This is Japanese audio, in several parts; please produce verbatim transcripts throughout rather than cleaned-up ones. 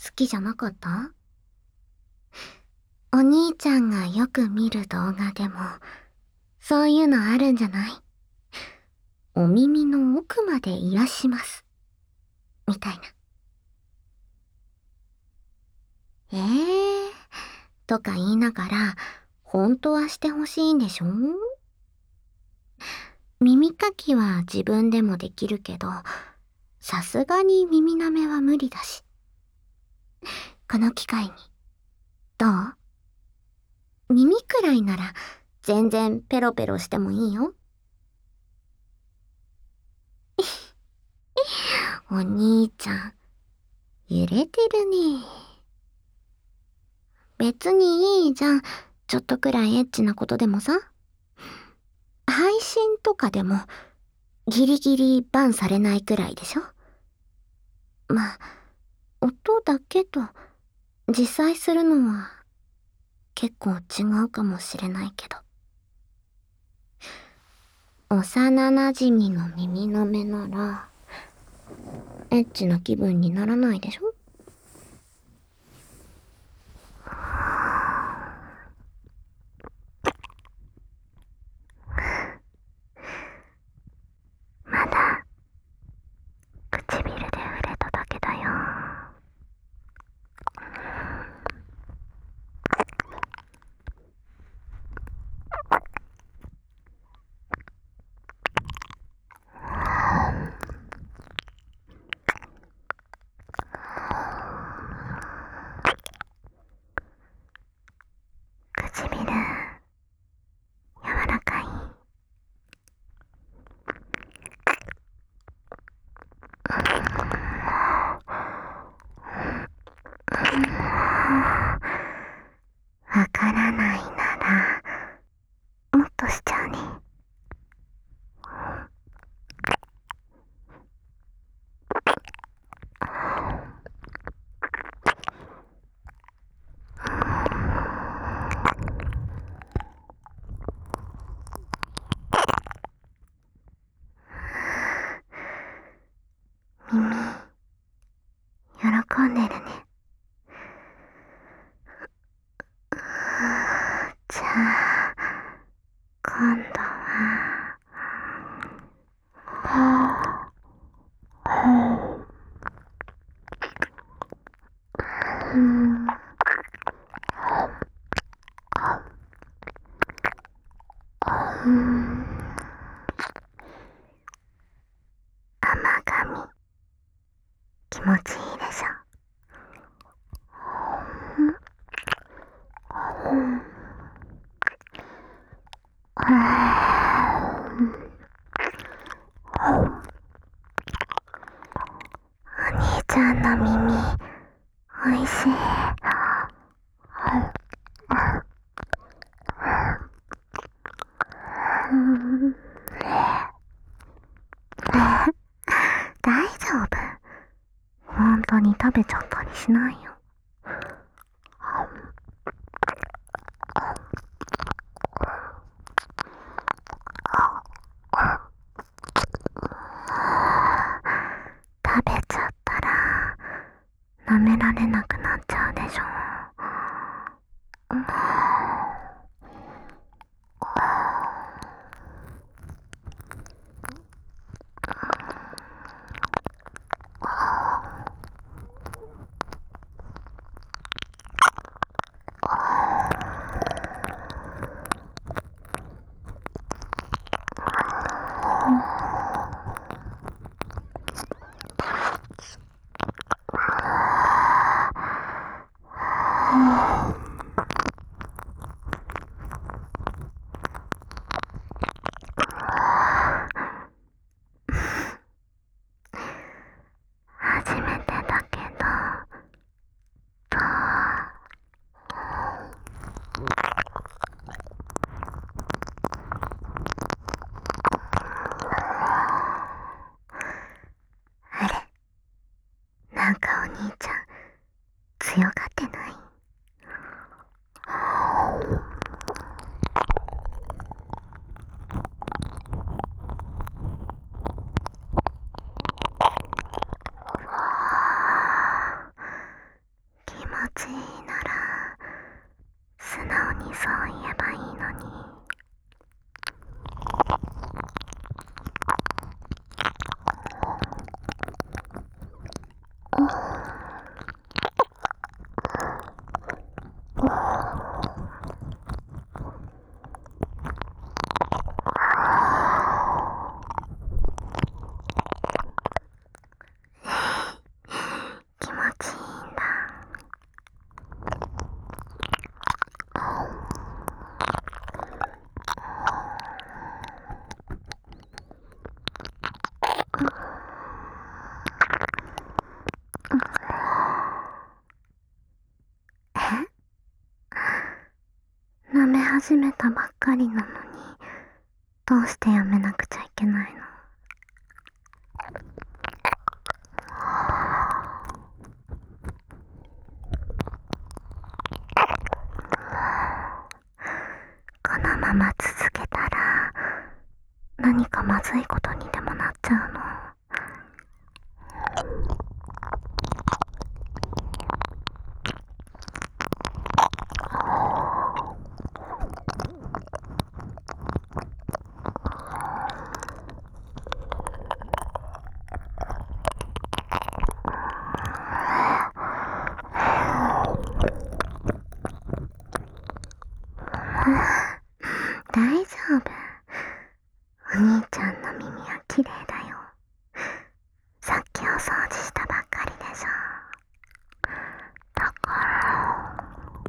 好きじゃなかった？お兄ちゃんがよく見る動画でも、そういうのあるんじゃない？お耳の奥まで癒します。みたいな。えー、とか言いながら、本当はしてほしいんでしょ？耳かきは自分でもできるけど、さすがに耳舐めは無理だし。この機会に、どう？耳くらいなら、全然ペロペロしてもいいよ。お兄ちゃん、揺れてるね。別にいいじゃん。ちょっとくらいエッチなことでもさ。配信とかでも、ギリギリバンされないくらいでしょ？まあ、音だけと、実際するのは、結構違うかもしれないけど。幼馴染の耳の目なら、エッチな気分にならないでしょ？まだ、唇で触れただけだよ。唇、柔らかい。わからないなら、もっとしちゃうね。耳、喜んでるね。じゃあ、今度は、うん、うん、甘噛み、気持ちいいでしょ？うん、お兄ちゃんの耳、おいしい。うん、大丈夫。本当に食べちゃったりしないよ。食べちゃったら、舐められなくなっちゃうでしょ？初めてだけど、どう？あれ、なんかお兄ちゃん、強がってない？ 始めたばっかりなのに、どうしてやめなくちゃいけないの？このまま続けたら、何かまずいことにでもなっちゃうの？大丈夫。お兄ちゃんの耳は綺麗だよ。さっきお掃除したばっかりでしょ。だから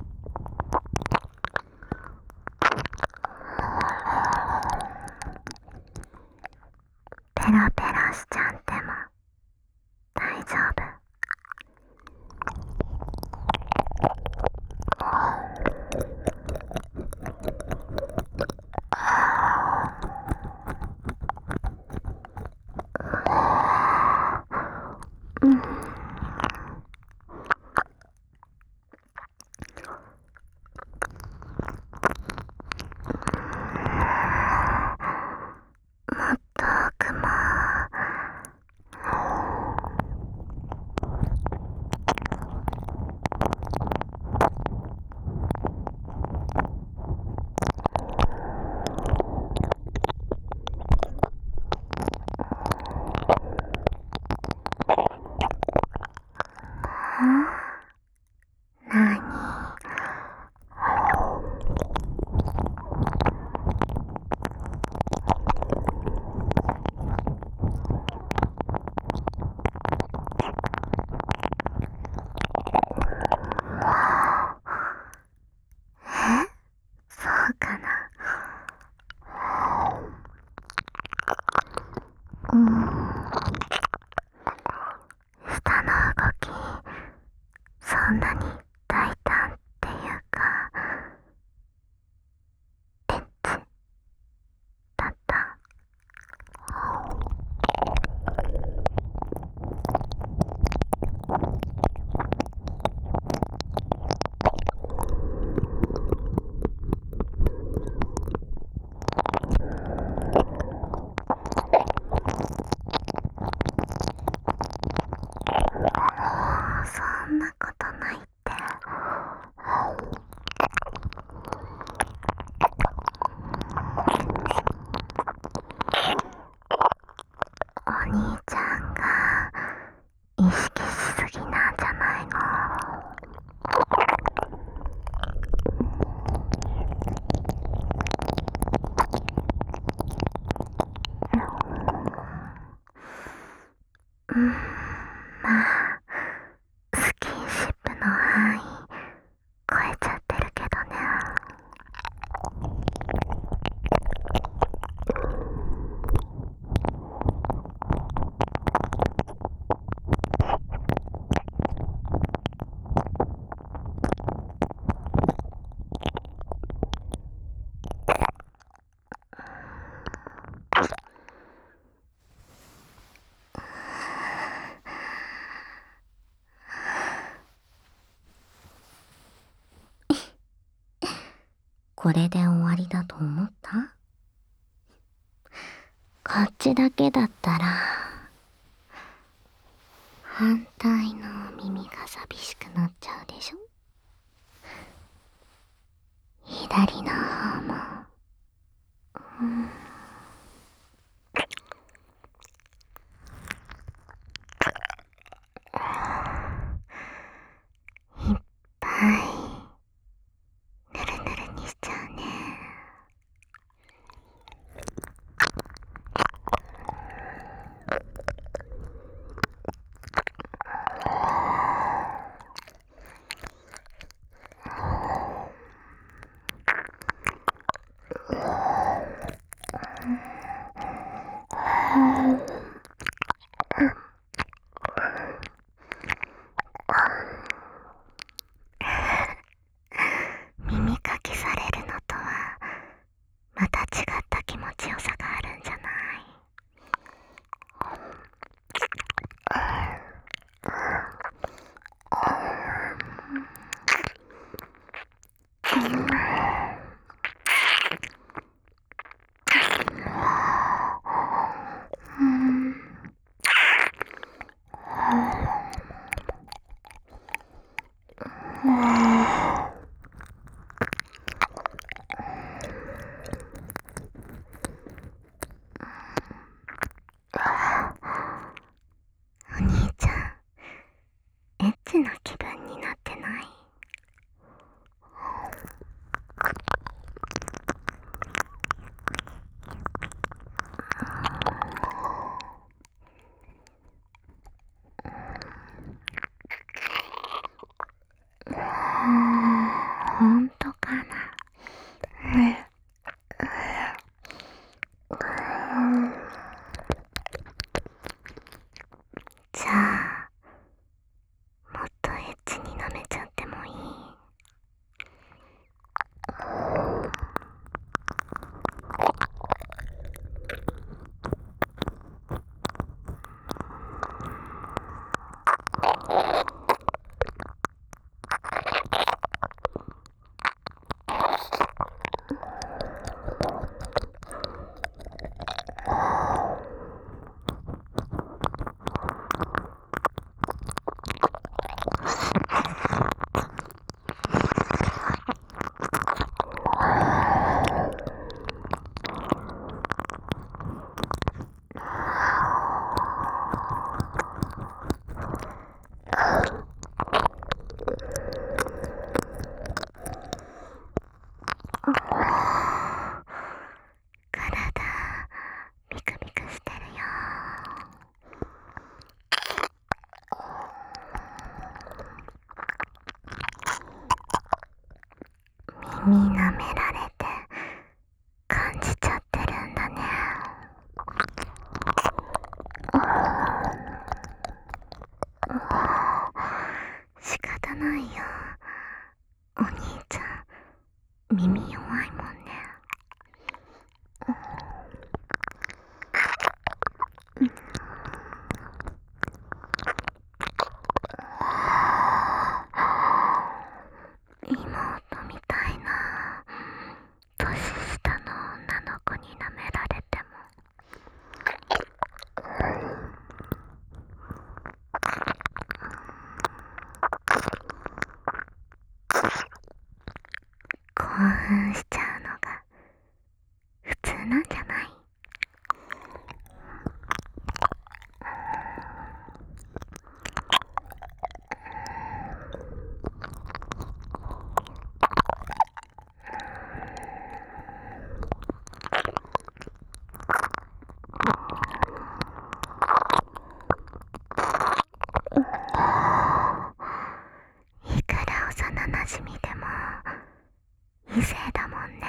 ペラペラしちゃっても大丈夫。うん。もっと奥も。なに？え？そうかな。うん。下の動き、そんなに大胆っていうか、エッチだった？そんなことないって。お兄ちゃんが意識しすぎなんじゃないの？うん、まあスキンシップの範囲超えちゃってるけどね。これで終わりだと思った？こっちだけだったら反対の耳が寂しくなっちゃうでしょ？左の方も。うん、いっぱいぬるぬるにしちゃうね。 耳舐められて感じちゃってるんだね。仕方ないよ、お兄ちゃん耳弱いもんね。妹みたいな年下の女の子に舐められても興奮しちゃうのが普通なんじゃない？いくら幼なじみでも異性だもんね。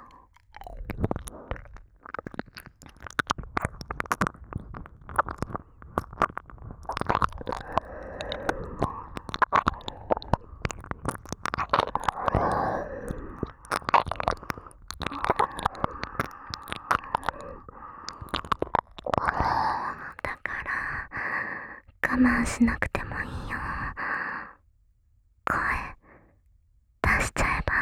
だから我慢しなくてもいいよ。声出しちゃえば。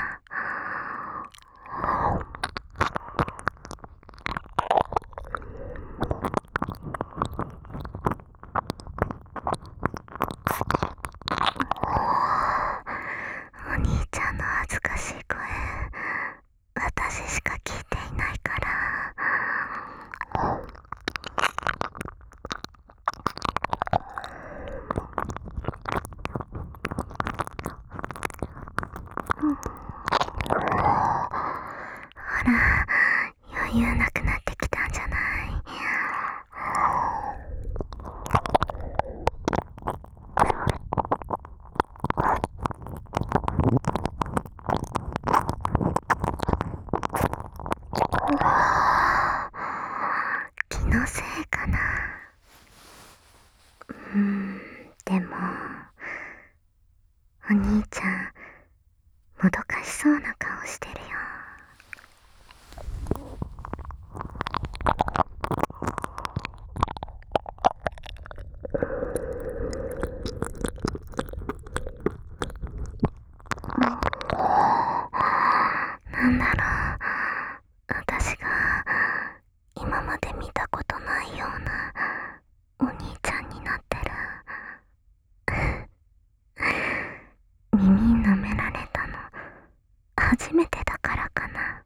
お兄ちゃんの恥ずかしい声私しか聞いていないから。ほら、余裕なくなってきたんじゃない？気のせいかな。うーん、でもお兄ちゃんもどかしそうな顔してるよ。なんだろう、私が今まで見たことないようなお兄ちゃんになってる。耳舐められたの初めてだからかな。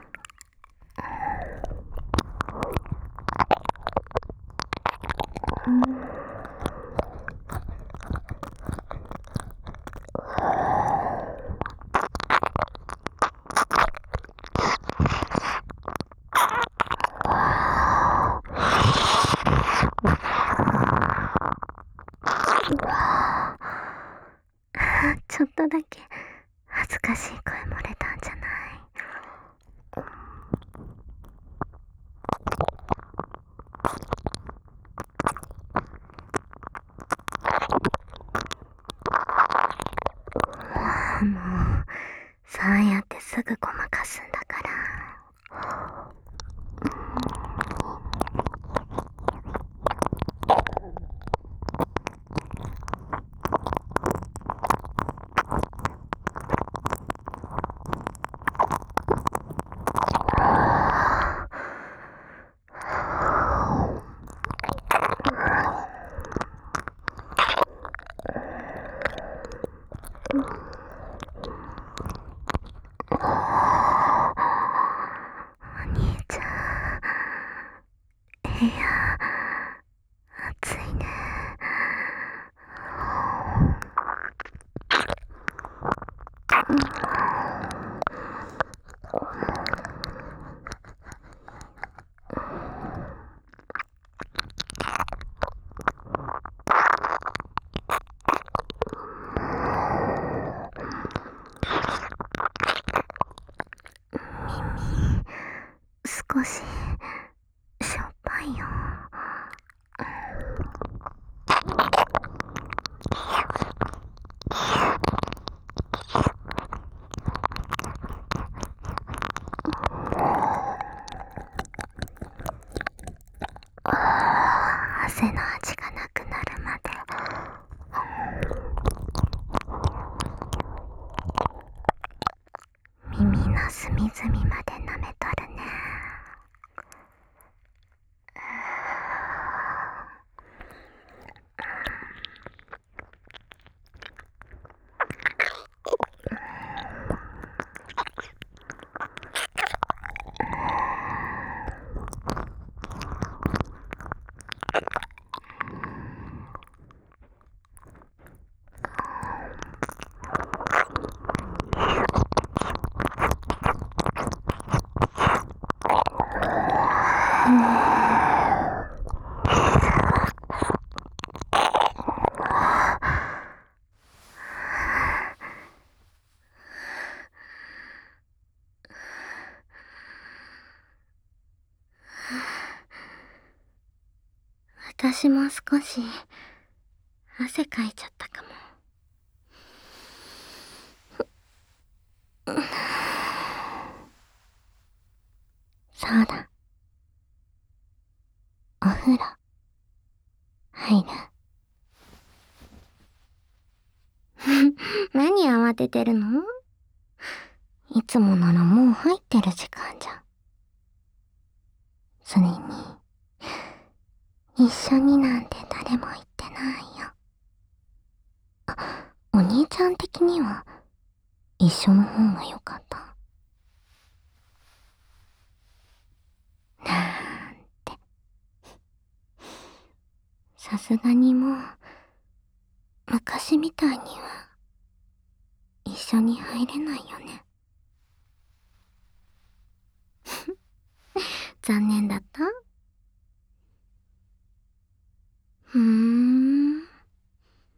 ちょっとだけ恥ずかしい声漏れたんじゃない？もうそうやってすぐごまかすんだから。 私も少し汗かいちゃったかも。そうだ。お風呂入る？何慌ててるの？いつもならもう入ってる時間じゃん。それに、一緒になんて誰も言ってないよ。あ、お兄ちゃん的には一緒の方が良かった。なんて。さすがにもう、昔みたいには、一緒に入れないよね。残念だった？ふーん。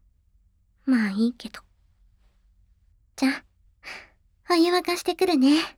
まあいいけど。じゃあ、お湯沸かしてくるね。